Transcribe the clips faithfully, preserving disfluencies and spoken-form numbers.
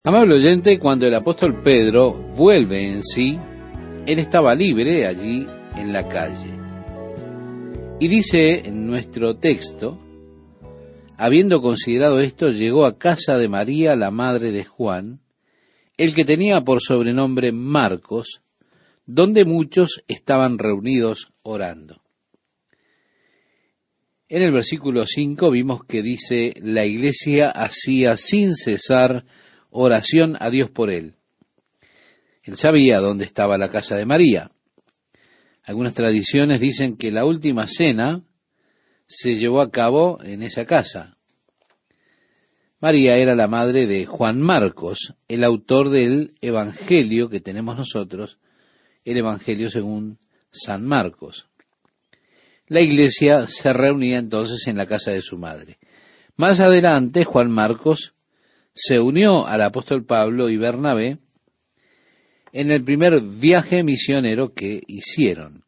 Amable oyente, cuando el apóstol Pedro vuelve en sí, él estaba libre allí en la calle. Y dice en nuestro texto, habiendo considerado esto, llegó a casa de María, la madre de Juan, el que tenía por sobrenombre Marcos, donde muchos estaban reunidos orando. En el versículo cinco vimos que dice, la iglesia hacía sin cesar oración a Dios por él. Él sabía dónde estaba la casa de María. Algunas tradiciones dicen que la última cena se llevó a cabo en esa casa. María era la madre de Juan Marcos, el autor del Evangelio que tenemos nosotros, el Evangelio según San Marcos. La iglesia se reunía entonces en la casa de su madre. Más adelante, Juan Marcos se unió al apóstol Pablo y Bernabé en el primer viaje misionero que hicieron.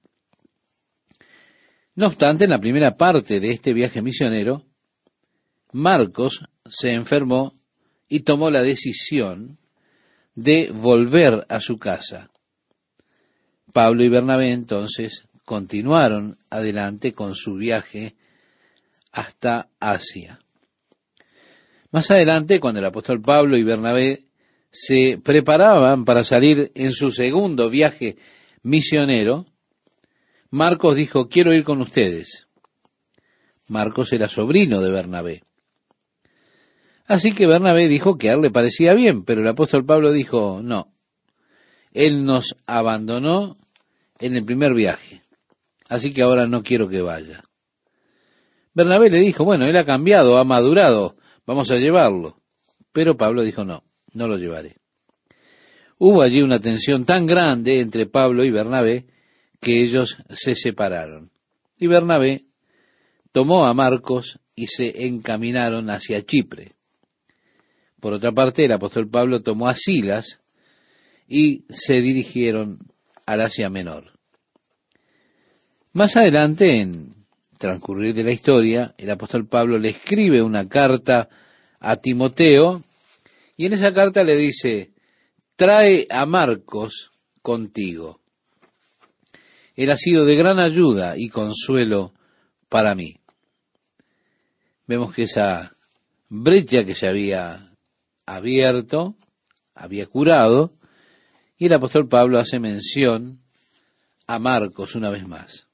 No obstante, en la primera parte de este viaje misionero, Marcos se enfermó y tomó la decisión de volver a su casa. Pablo y Bernabé entonces continuaron adelante con su viaje hasta Asia. Más adelante, cuando el apóstol Pablo y Bernabé se preparaban para salir en su segundo viaje misionero, Marcos dijo, quiero ir con ustedes. Marcos era sobrino de Bernabé. Así que Bernabé dijo que a él le parecía bien, pero el apóstol Pablo dijo, no, él nos abandonó en el primer viaje, así que ahora no quiero que vaya. Bernabé le dijo, bueno, él ha cambiado, ha madurado, vamos a llevarlo. Pero Pablo dijo, no, no lo llevaré. Hubo allí una tensión tan grande entre Pablo y Bernabé que ellos se separaron. Y Bernabé tomó a Marcos y se encaminaron hacia Chipre. Por otra parte, el apóstol Pablo tomó a Silas y se dirigieron al Asia Menor. Más adelante, en transcurrir de la historia, el apóstol Pablo le escribe una carta a Timoteo y en esa carta le dice, trae a Marcos contigo. Él ha sido de gran ayuda y consuelo para mí. Vemos que esa brecha que se había abierto, había curado, y el apóstol Pablo hace mención a Marcos una vez más.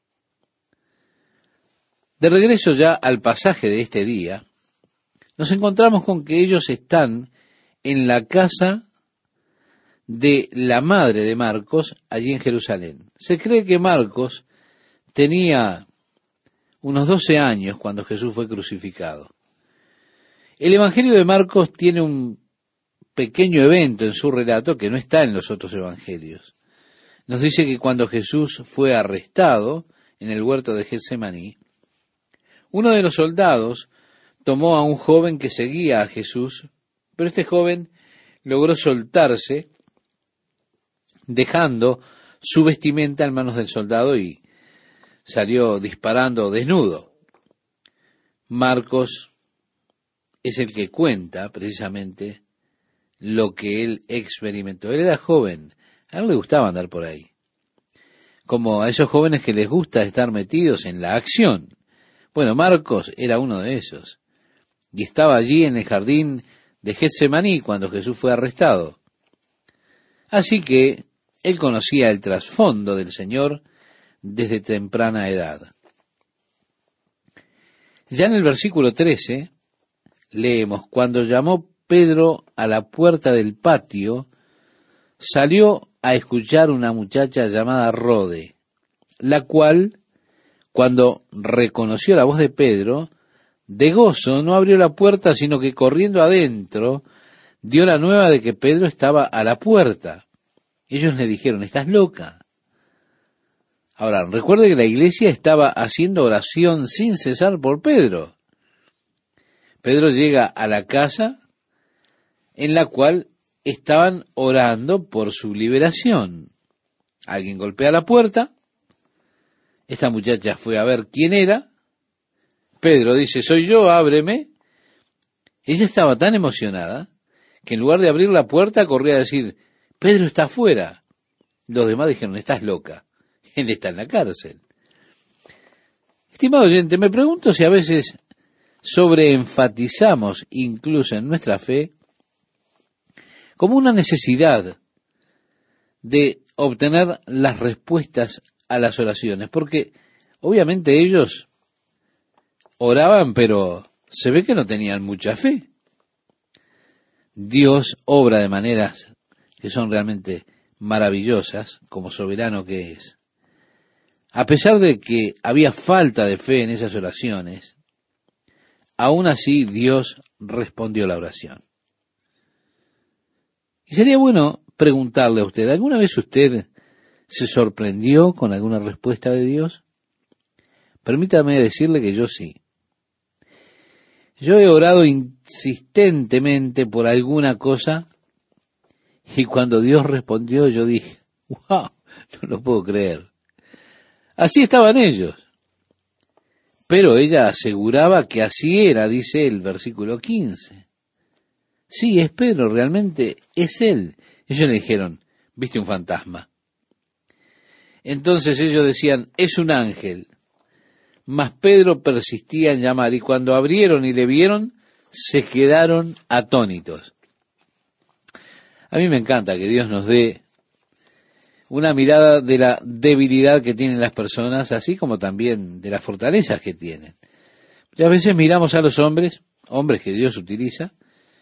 De regreso ya al pasaje de este día, nos encontramos con que ellos están en la casa de la madre de Marcos, allí en Jerusalén. Se cree que Marcos tenía unos doce años cuando Jesús fue crucificado. El Evangelio de Marcos tiene un pequeño evento en su relato que no está en los otros evangelios. Nos dice que cuando Jesús fue arrestado en el huerto de Getsemaní, uno de los soldados tomó a un joven que seguía a Jesús, pero este joven logró soltarse, dejando su vestimenta en manos del soldado y salió disparando desnudo. Marcos es el que cuenta precisamente lo que él experimentó. Él era joven, a él le gustaba andar por ahí, como a esos jóvenes que les gusta estar metidos en la acción. Bueno, Marcos era uno de esos, y estaba allí en el jardín de Getsemaní cuando Jesús fue arrestado. Así que él conocía el trasfondo del Señor desde temprana edad. Ya en el versículo trece leemos, cuando llamó Pedro a la puerta del patio, salió a escuchar una muchacha llamada Rode, la cual, cuando reconoció la voz de Pedro, de gozo no abrió la puerta, sino que corriendo adentro, dio la nueva de que Pedro estaba a la puerta. Ellos le dijeron, ¿estás loca? Ahora, recuerde que la iglesia estaba haciendo oración sin cesar por Pedro. Pedro llega a la casa en la cual estaban orando por su liberación. Alguien golpea la puerta, esta muchacha fue a ver quién era, Pedro dice, soy yo, ábreme. Ella estaba tan emocionada que en lugar de abrir la puerta corría a decir, Pedro está afuera. Los demás dijeron, estás loca, él está en la cárcel. Estimado oyente, me pregunto si a veces sobreenfatizamos incluso en nuestra fe como una necesidad de obtener las respuestas a las oraciones, porque obviamente ellos oraban, pero se ve que no tenían mucha fe. Dios obra de maneras que son realmente maravillosas, como soberano que es. A pesar de que había falta de fe en esas oraciones, aún así Dios respondió la oración. Y sería bueno preguntarle a usted, ¿alguna vez usted se sorprendió con alguna respuesta de Dios? Permítame decirle que yo sí. Yo he orado insistentemente por alguna cosa y cuando Dios respondió yo dije, wow, no lo puedo creer. Así estaban ellos. Pero ella aseguraba que así era, dice el versículo quince. Sí, es Pedro, realmente es él. Ellos le dijeron, viste un fantasma. Entonces ellos decían, es un ángel. Mas Pedro persistía en llamar, y cuando abrieron y le vieron, se quedaron atónitos. A mí me encanta que Dios nos dé una mirada de la debilidad que tienen las personas, así como también de las fortalezas que tienen. Y a veces miramos a los hombres, hombres que Dios utiliza,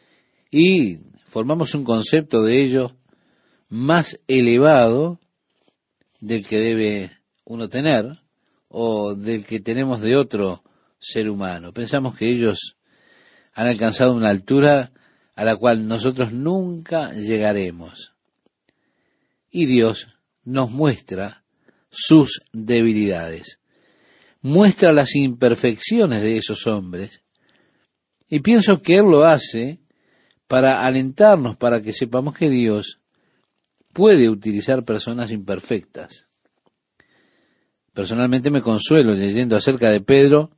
y formamos un concepto de ellos más elevado del que debe uno tener, o del que tenemos de otro ser humano. Pensamos que ellos han alcanzado una altura a la cual nosotros nunca llegaremos. Y Dios nos muestra sus debilidades, muestra las imperfecciones de esos hombres, y pienso que Él lo hace para alentarnos, para que sepamos que Dios puede utilizar personas imperfectas. Personalmente me consuelo leyendo acerca de Pedro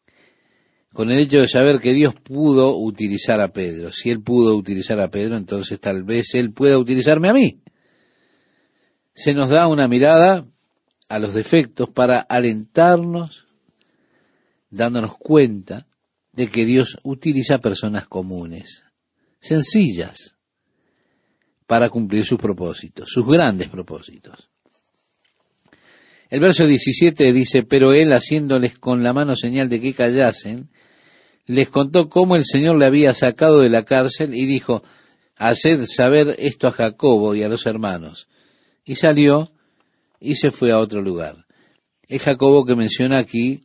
con el hecho de saber que Dios pudo utilizar a Pedro. Si Él pudo utilizar a Pedro, entonces tal vez Él pueda utilizarme a mí. Se nos da una mirada a los defectos para alentarnos, dándonos cuenta de que Dios utiliza personas comunes, sencillas, para cumplir sus propósitos, sus grandes propósitos. El verso diecisiete dice, pero él, haciéndoles con la mano señal de que callasen, les contó cómo el Señor le había sacado de la cárcel y dijo, haced saber esto a Jacobo y a los hermanos. Y salió y se fue a otro lugar. El Jacobo que menciona aquí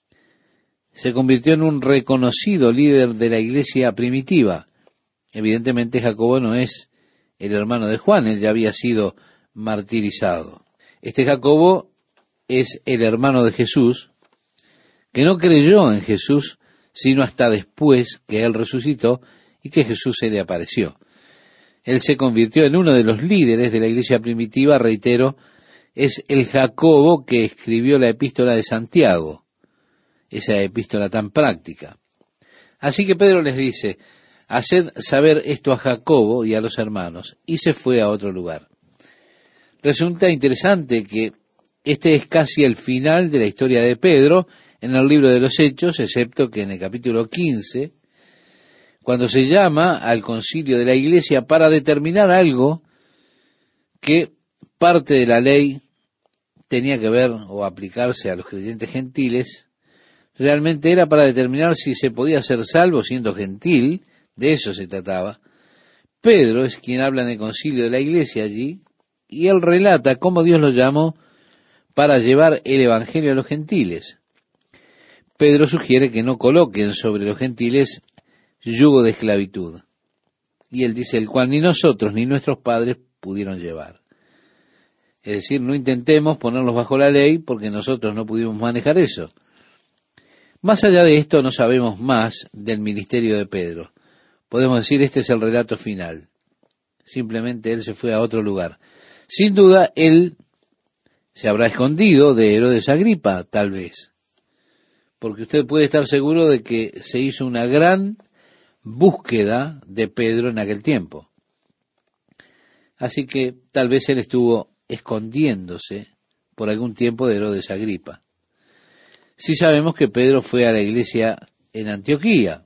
se convirtió en un reconocido líder de la iglesia primitiva. Evidentemente Jacobo no es el hermano de Juan, él ya había sido martirizado. Este Jacobo es el hermano de Jesús, que no creyó en Jesús, sino hasta después que él resucitó y que Jesús se le apareció. Él se convirtió en uno de los líderes de la iglesia primitiva, reitero, es el Jacobo que escribió la epístola de Santiago, esa epístola tan práctica. Así que Pedro les dice, haced saber esto a Jacobo y a los hermanos, y se fue a otro lugar. Resulta interesante que este es casi el final de la historia de Pedro en el libro de los Hechos, excepto que en el capítulo quince, cuando se llama al concilio de la iglesia para determinar algo que parte de la ley tenía que ver o aplicarse a los creyentes gentiles, realmente era para determinar si se podía ser salvo siendo gentil, de eso se trataba. Pedro es quien habla en el concilio de la iglesia allí, y él relata cómo Dios lo llamó para llevar el evangelio a los gentiles. Pedro sugiere que no coloquen sobre los gentiles yugo de esclavitud. Y él dice, el cual ni nosotros ni nuestros padres pudieron llevar. Es decir, no intentemos ponerlos bajo la ley porque nosotros no pudimos manejar eso. Más allá de esto, no sabemos más del ministerio de Pedro. Podemos decir, este es el relato final. Simplemente él se fue a otro lugar. Sin duda, él se habrá escondido de Herodes Agripa, tal vez. Porque usted puede estar seguro de que se hizo una gran búsqueda de Pedro en aquel tiempo. Así que tal vez él estuvo escondiéndose por algún tiempo de Herodes Agripa. Sí sabemos que Pedro fue a la iglesia en Antioquía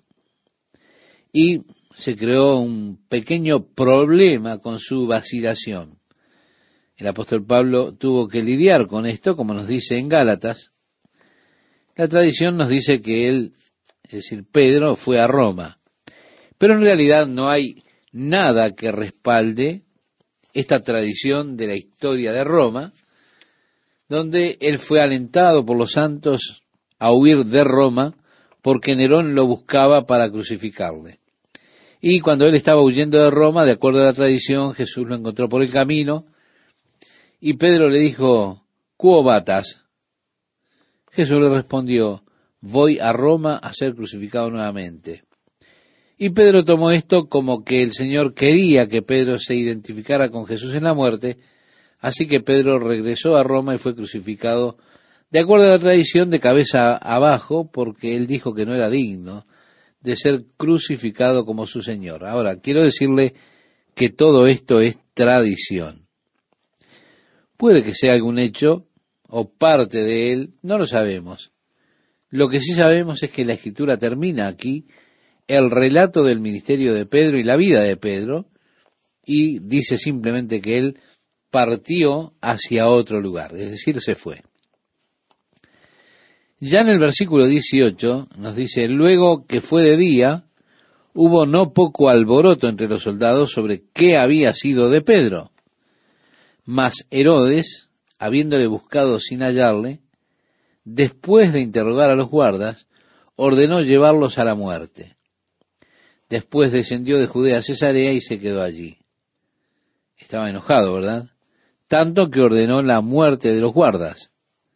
y se creó un pequeño problema con su vacilación. El apóstol Pablo tuvo que lidiar con esto, como nos dice en Gálatas. La tradición nos dice que él, es decir, Pedro, fue a Roma. Pero en realidad no hay nada que respalde esta tradición de la historia de Roma, donde él fue alentado por los santos a huir de Roma porque Nerón lo buscaba para crucificarle. Y cuando él estaba huyendo de Roma, de acuerdo a la tradición, Jesús lo encontró por el camino y Pedro le dijo, ¿quo vatas? Jesús le respondió, voy a Roma a ser crucificado nuevamente. Y Pedro tomó esto como que el Señor quería que Pedro se identificara con Jesús en la muerte, así que Pedro regresó a Roma y fue crucificado, de acuerdo a la tradición, de cabeza abajo, porque él dijo que no era digno de ser crucificado como su Señor. Ahora, quiero decirle que todo esto es tradición. Puede que sea algún hecho o parte de él, no lo sabemos. Lo que sí sabemos es que la Escritura termina aquí el relato del ministerio de Pedro y la vida de Pedro, y dice simplemente que él partió hacia otro lugar, es decir, se fue. Ya en el versículo dieciocho nos dice, luego que fue de día, hubo no poco alboroto entre los soldados sobre qué había sido de Pedro. Mas Herodes, habiéndole buscado sin hallarle, después de interrogar a los guardas, ordenó llevarlos a la muerte. Después descendió de Judea a Cesarea y se quedó allí. Estaba enojado, ¿verdad? Tanto que ordenó la muerte de los guardas,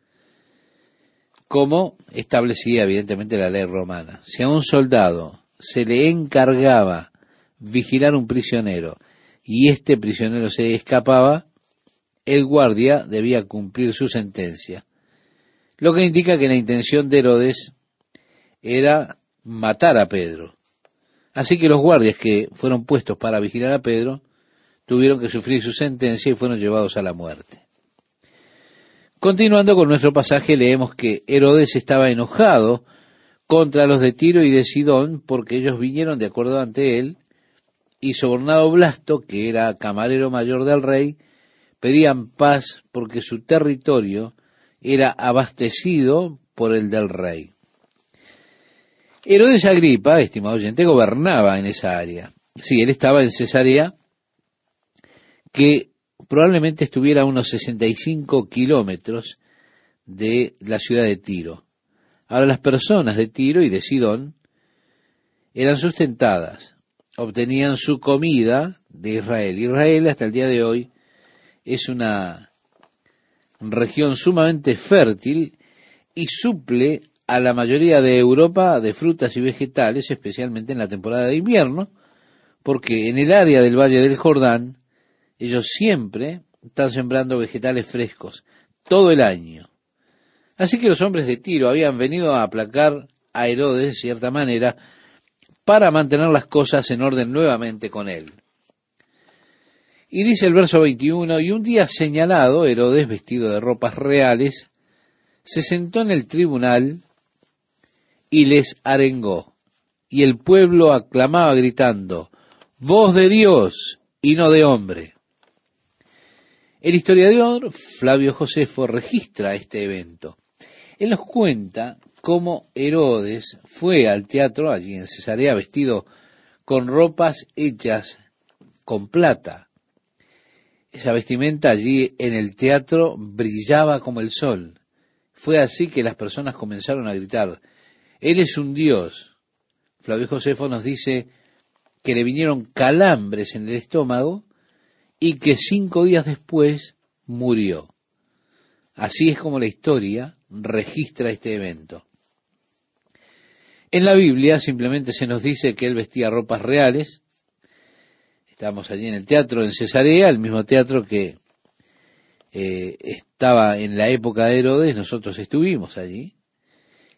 como establecía evidentemente la ley romana. Si a un soldado se le encargaba vigilar un prisionero y este prisionero se escapaba, el guardia debía cumplir su sentencia. Lo que indica que la intención de Herodes era matar a Pedro. Así que los guardias que fueron puestos para vigilar a Pedro tuvieron que sufrir su sentencia y fueron llevados a la muerte. Continuando con nuestro pasaje, leemos que Herodes estaba enojado contra los de Tiro y de Sidón porque ellos vinieron de acuerdo ante él y sobornado Blasto, que era camarero mayor del rey, pedían paz porque su territorio era abastecido por el del rey. Herodes Agripa, estimado oyente, gobernaba en esa área. Sí, él estaba en Cesarea, que probablemente estuviera a unos sesenta y cinco kilómetros de la ciudad de Tiro. Ahora, las personas de Tiro y de Sidón eran sustentadas, obtenían su comida de Israel. Israel, hasta el día de hoy, es una región sumamente fértil y suple a la mayoría de Europa de frutas y vegetales, especialmente en la temporada de invierno, porque en el área del Valle del Jordán, ellos siempre están sembrando vegetales frescos, todo el año. Así que los hombres de Tiro habían venido a aplacar a Herodes, de cierta manera, para mantener las cosas en orden nuevamente con él. Y dice el verso veintiuno, y un día señalado, Herodes, vestido de ropas reales, se sentó en el tribunal y les arengó. Y el pueblo aclamaba gritando, voz de Dios y no de hombre. El historiador Flavio Josefo registra este evento. Él nos cuenta cómo Herodes fue al teatro allí en Cesarea vestido con ropas hechas con plata. Esa vestimenta allí en el teatro brillaba como el sol. Fue así que las personas comenzaron a gritar, Él es un Dios. Flavio Josefo nos dice que le vinieron calambres en el estómago y que cinco días después murió. Así es como la historia registra este evento. En la Biblia simplemente se nos dice que él vestía ropas reales. Estábamos allí en el teatro en Cesarea, el mismo teatro que eh, estaba en la época de Herodes, nosotros estuvimos allí.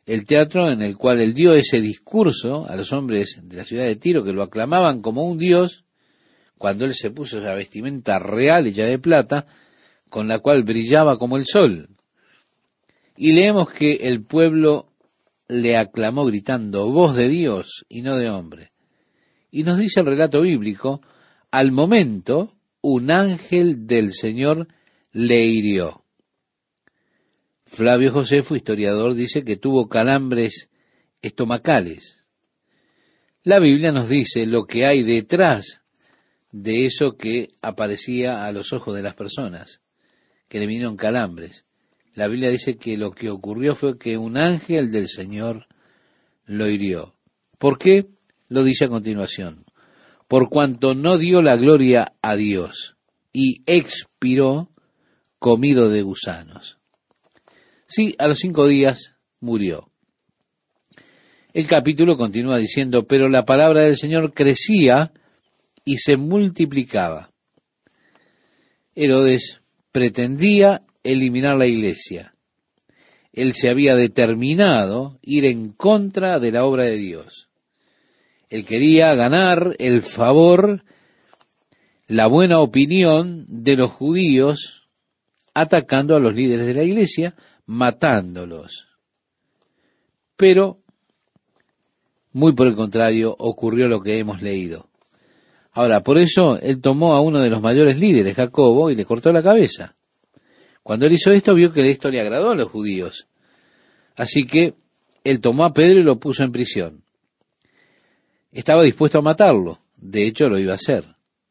el teatro en el cual él dio ese discurso a los hombres de la ciudad de Tiro, que lo aclamaban como un dios, cuando él se puso esa vestimenta real hecha de plata, con la cual brillaba como el sol. Y leemos que el pueblo le aclamó gritando, voz de Dios y no de hombre. Y nos dice el relato bíblico, al momento un ángel del Señor le hirió. Flavio Josefo, historiador, dice que tuvo calambres estomacales. La Biblia nos dice lo que hay detrás de eso que aparecía a los ojos de las personas, que le vinieron calambres. La Biblia dice que lo que ocurrió fue que un ángel del Señor lo hirió. ¿Por qué? Lo dice a continuación. Por cuanto no dio la gloria a Dios y expiró comido de gusanos. Sí, a los cinco días murió. El capítulo continúa diciendo, pero la palabra del Señor crecía y se multiplicaba. Herodes pretendía eliminar la iglesia. Él se había determinado ir en contra de la obra de Dios. Él quería ganar el favor, la buena opinión de los judíos, atacando a los líderes de la iglesia, matándolos. Pero, muy por el contrario, ocurrió lo que hemos leído. Ahora, por eso, él tomó a uno de los mayores líderes, Jacobo, y le cortó la cabeza. Cuando él hizo esto, vio que esto le agradó a los judíos. Así que, él tomó a Pedro y lo puso en prisión. Estaba dispuesto a matarlo. De hecho, lo iba a hacer.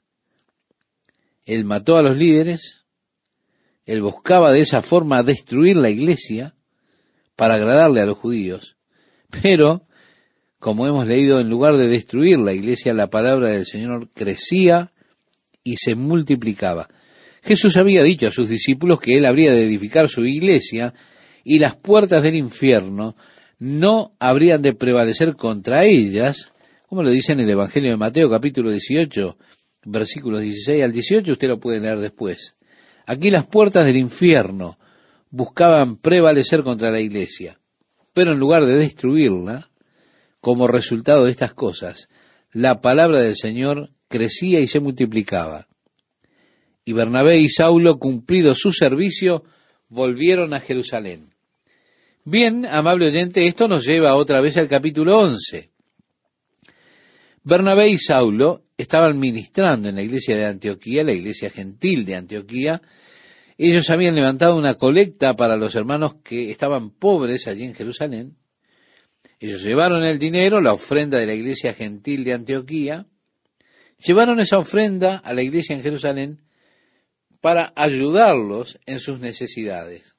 Él mató a los líderes. Él buscaba de esa forma destruir la iglesia para agradarle a los judíos. Pero, como hemos leído, en lugar de destruir la iglesia, la palabra del Señor crecía y se multiplicaba. Jesús había dicho a sus discípulos que él habría de edificar su iglesia y las puertas del infierno no habrían de prevalecer contra ellas, como lo dice en el Evangelio de Mateo, capítulo dieciocho, versículos dieciséis al dieciocho, usted lo puede leer después. Aquí las puertas del infierno buscaban prevalecer contra la iglesia, pero en lugar de destruirla, como resultado de estas cosas, la palabra del Señor crecía y se multiplicaba. Y Bernabé y Saulo, cumplido su servicio, volvieron a Jerusalén. Bien, amable oyente, esto nos lleva otra vez al capítulo once. Bernabé y Saulo estaban ministrando en la iglesia de Antioquía, la iglesia gentil de Antioquía. Ellos habían levantado una colecta para los hermanos que estaban pobres allí en Jerusalén. Ellos llevaron el dinero, la ofrenda de la iglesia gentil de Antioquía, llevaron esa ofrenda a la iglesia en Jerusalén para ayudarlos en sus necesidades.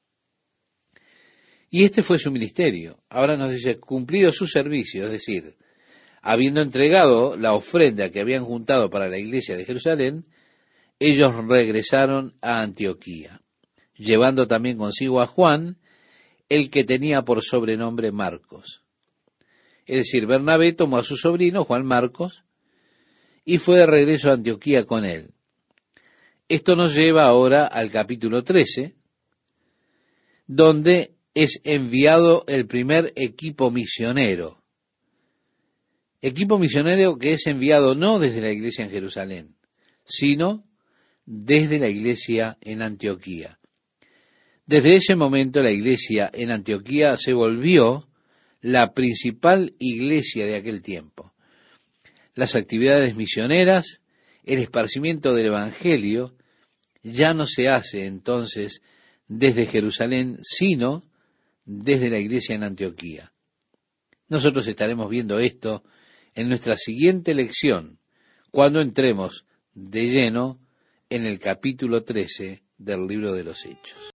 Y este fue su ministerio. Ahora nos dice, cumplido su servicio, es decir, habiendo entregado la ofrenda que habían juntado para la iglesia de Jerusalén, ellos regresaron a Antioquía, llevando también consigo a Juan, el que tenía por sobrenombre Marcos. Es decir, Bernabé tomó a su sobrino, Juan Marcos, y fue de regreso a Antioquía con él. Esto nos lleva ahora al capítulo trece, donde es enviado el primer equipo misionero. Equipo misionero que es enviado no desde la iglesia en Jerusalén, sino desde la iglesia en Antioquía. Desde ese momento la iglesia en Antioquía se volvió la principal iglesia de aquel tiempo. Las actividades misioneras, el esparcimiento del Evangelio, ya no se hace entonces desde Jerusalén, sino desde la iglesia en Antioquía. Nosotros estaremos viendo esto en nuestra siguiente lección, cuando entremos de lleno en el capítulo trece del libro de los Hechos.